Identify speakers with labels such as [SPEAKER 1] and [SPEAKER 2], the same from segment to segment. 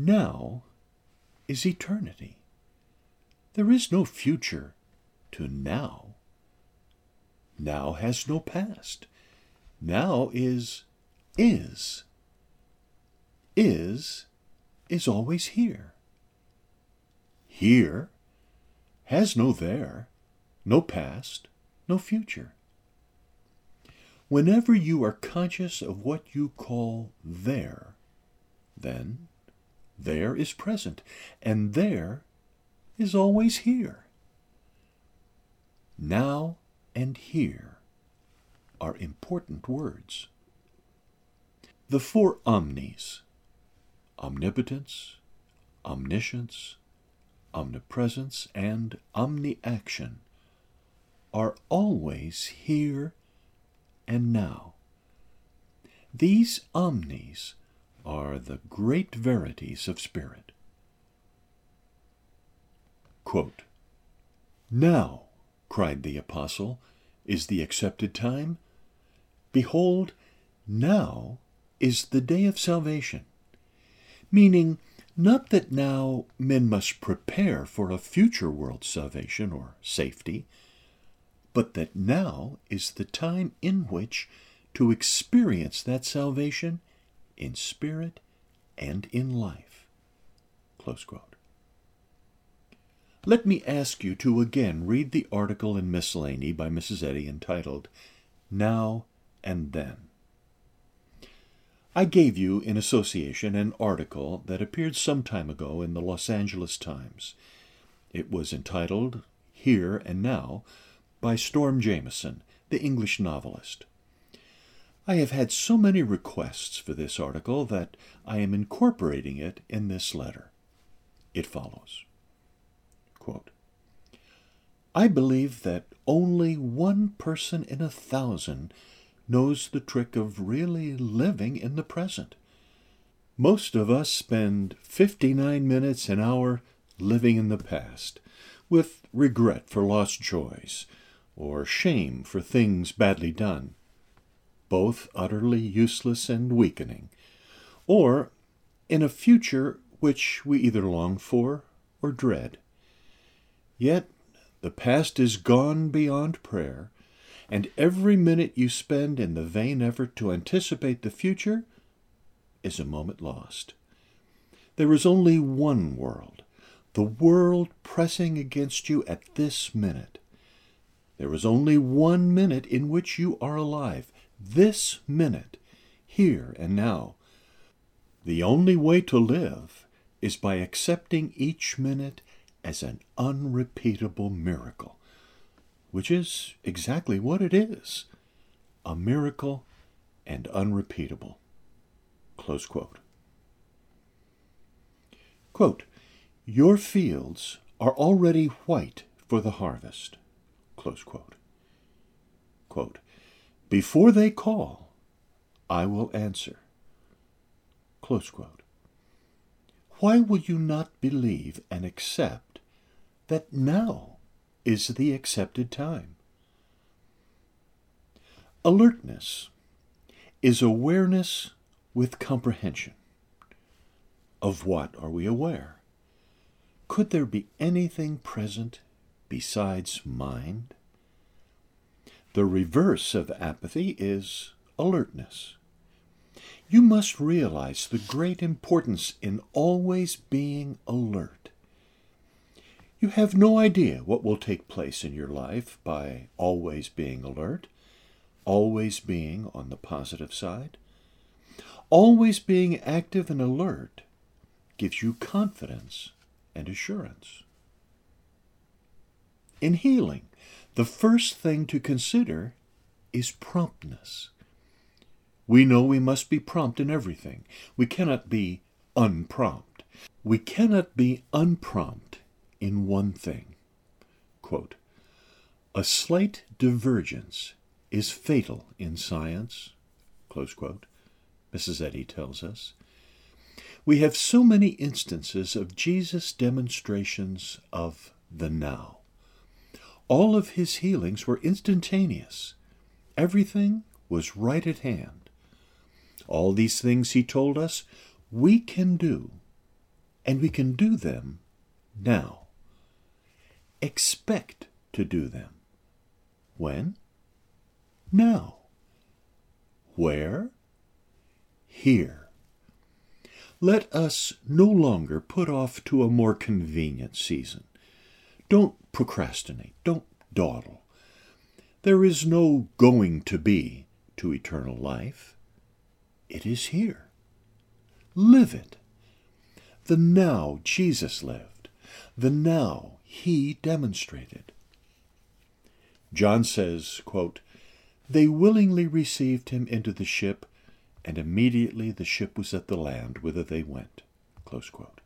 [SPEAKER 1] Now is eternity. There is no future to now. Now has no past. Now is. Is always here. Here has no there, no past, no future. Whenever you are conscious of what you call there, then there is present, and there is always here. Now and here are important words. The four omnis, omnipotence, omniscience, omnipresence, and omniaction, are always here and now. These omnis are the great verities of spirit. Quote, "Now," cried the apostle, "is the accepted time. Behold, now is the day of salvation." Meaning, not that now men must prepare for a future world salvation or safety, but that now is the time in which to experience that salvation in spirit and in life. Close quote. Let me ask you to again read the article in Miscellany by Mrs. Eddy entitled, Now and Then. I gave you in association an article that appeared some time ago in the Los Angeles Times. It was entitled Here and Now by Storm Jameson, the English novelist. I have had so many requests for this article that I am incorporating it in this letter. It follows. Quote, "I believe that only one person in 1,000 knows the trick of really living in the present. Most of us spend 59 minutes an hour living in the past, with regret for lost joys, or shame for things badly done, both utterly useless and weakening, or in a future which we either long for or dread. Yet the past is gone beyond prayer, and every minute you spend in the vain effort to anticipate the future is a moment lost. There is only one world, the world pressing against you at this minute. There is only 1 minute in which you are alive, this minute, here and now. The only way to live is by accepting each minute as an unrepeatable miracle, which is exactly what it is, a miracle and unrepeatable." Close quote. Quote, "Your fields are already white for the harvest." Close quote. Quote, "Before they call, I will answer." Close quote. Why will you not believe and accept that now is the accepted time? Alertness is awareness with comprehension. Of what are we aware? Could there be anything present besides mind? The reverse of apathy is alertness. You must realize the great importance in always being alert. You have no idea what will take place in your life by always being alert, always being on the positive side. Always being active and alert gives you confidence and assurance. In healing, the first thing to consider is promptness. We know we must be prompt in everything. We cannot be unprompt. We cannot be unprompt in one thing. Quote, "A slight divergence is fatal in science," close quote, Mrs. Eddy tells us. We have so many instances of Jesus' demonstrations of the now. All of his healings were instantaneous. Everything was right at hand. All these things, he told us, we can do and we can do them now. Expect to do them. When? Now. Where? Here. Let us no longer put off to a more convenient season. Don't procrastinate. Don't dawdle. There is no going to be to eternal life. It is here. Live it. The now Jesus lived. The now he demonstrated. John says, quote, "They willingly received him into the ship, and immediately the ship was at the land whither they went." Close quote.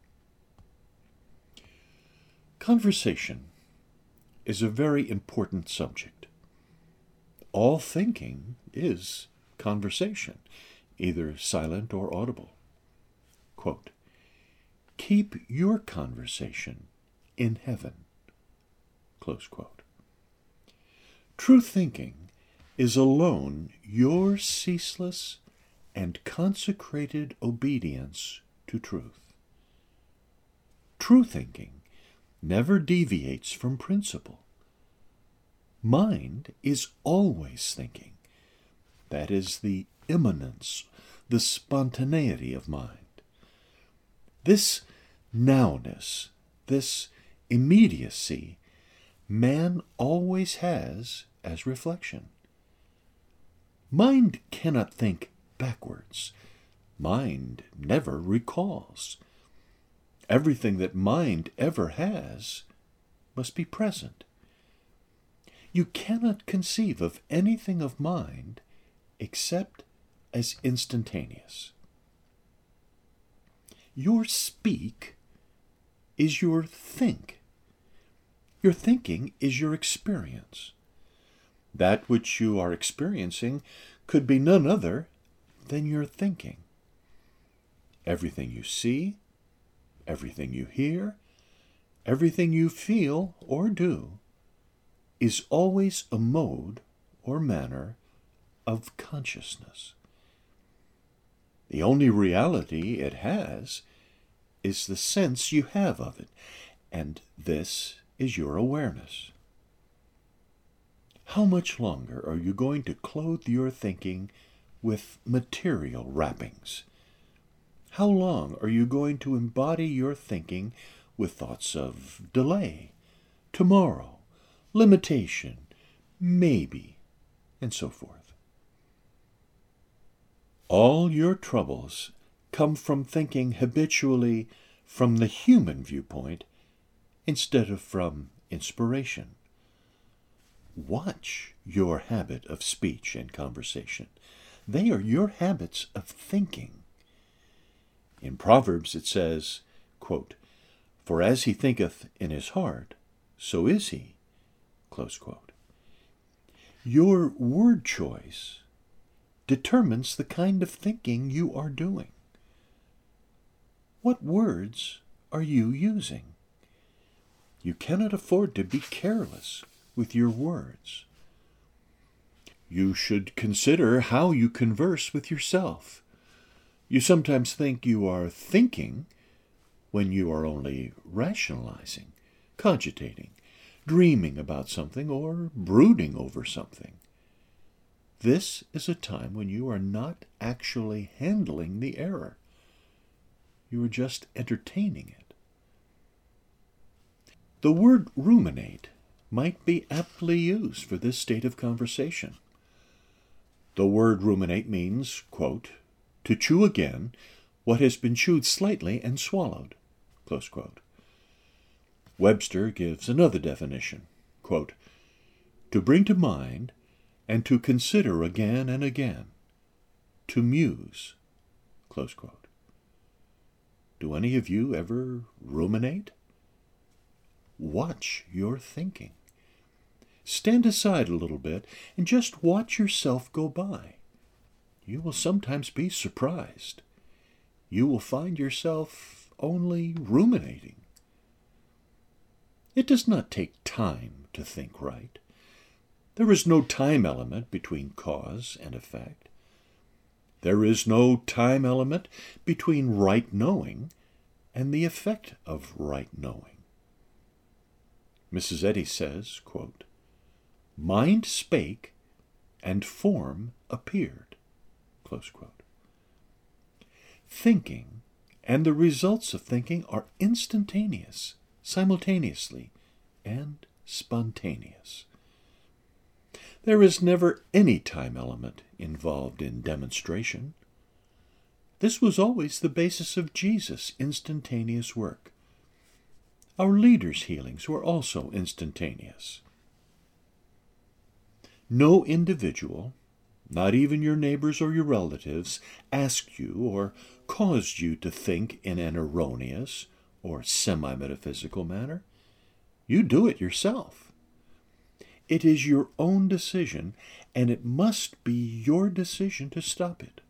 [SPEAKER 1] Conversation is a very important subject. All thinking is conversation, either silent or audible. Quote, "Keep your conversation in heaven." Close quote. True thinking is alone your ceaseless and consecrated obedience to truth. True thinking never deviates from principle. Mind is always thinking. That is the immanence, the spontaneity of mind. This nowness, this immediacy, man always has as reflection. Mind cannot think backwards. Mind never recalls. Everything that mind ever has must be present. You cannot conceive of anything of mind except as instantaneous. Your speak is your think. Your thinking is your experience. That which you are experiencing could be none other than your thinking. Everything you see, everything you hear, everything you feel or do is always a mode or manner of consciousness. The only reality it has is the sense you have of it, and this is your awareness. How much longer are you going to clothe your thinking with material wrappings? How long are you going to embody your thinking with thoughts of delay, tomorrow, limitation, maybe, and so forth? All your troubles come from thinking habitually from the human viewpoint instead of from inspiration. Watch your habit of speech and conversation. They are your habits of thinking. In Proverbs it says, quote, "For as he thinketh in his heart, so is he." Close quote. Your word choice determines the kind of thinking you are doing. What words are you using? You cannot afford to be careless with your words. You should consider how you converse with yourself. You sometimes think you are thinking when you are only rationalizing, cogitating, dreaming about something, or brooding over something. This is a time when you are not actually handling the error. You are just entertaining it. The word ruminate might be aptly used for this state of conversation. The word ruminate means, quote, "to chew again what has been chewed slightly and swallowed." Close quote. Webster gives another definition, quote, "to bring to mind and to consider again and again, to muse." Close quote. Do any of you ever ruminate? Watch your thinking. Stand aside a little bit and just watch yourself go by. You will sometimes be surprised. You will find yourself only ruminating. It does not take time to think right. There is no time element between cause and effect. There is no time element between right knowing and the effect of right knowing. Mrs. Eddy says, quote, "Mind spake, and form appeared." Close quote. Thinking and the results of thinking are instantaneous, simultaneously, and spontaneous. There is never any time element involved in demonstration. This was always the basis of Jesus' instantaneous work. Our leaders' healings were also instantaneous. No individual, not even your neighbors or your relatives, asked you or caused you to think in an erroneous or semi-metaphysical manner. You do it yourself. It is your own decision, and it must be your decision to stop it.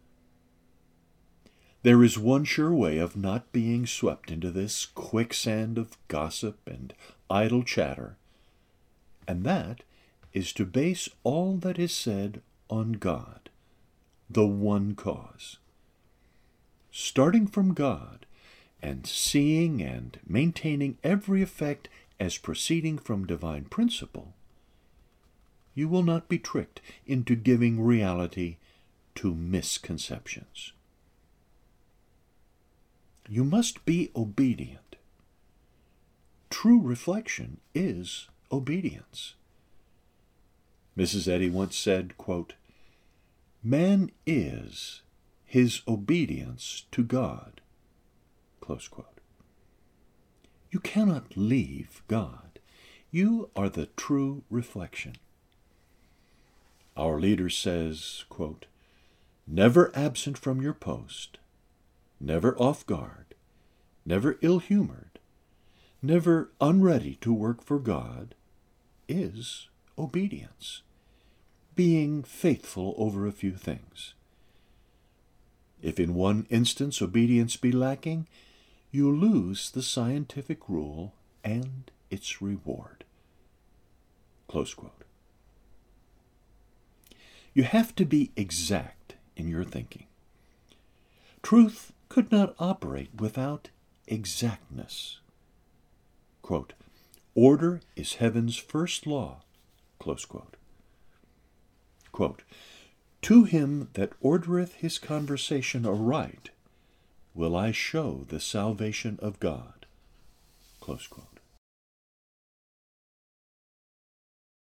[SPEAKER 1] There is one sure way of not being swept into this quicksand of gossip and idle chatter, and that is to base all that is said on God, the one cause. Starting from God and seeing and maintaining every effect as proceeding from divine principle, you will not be tricked into giving reality to misconceptions. You must be obedient. True reflection is obedience. Mrs. Eddy once said, quote, "Man is his obedience to God." Close quote. You cannot leave God. You are the true reflection. Our leader says, quote, "Never absent from your post, never off guard, never ill-humored, never unready to work for God, is obedience, being faithful over a few things. If in one instance obedience be lacking, you lose the scientific rule and its reward." Close quote. You have to be exact in your thinking. Truth could not operate without exactness. Quote, "Order is heaven's first law." Close quote. Quote, "To him that ordereth his conversation aright will I show the salvation of God." Close quote.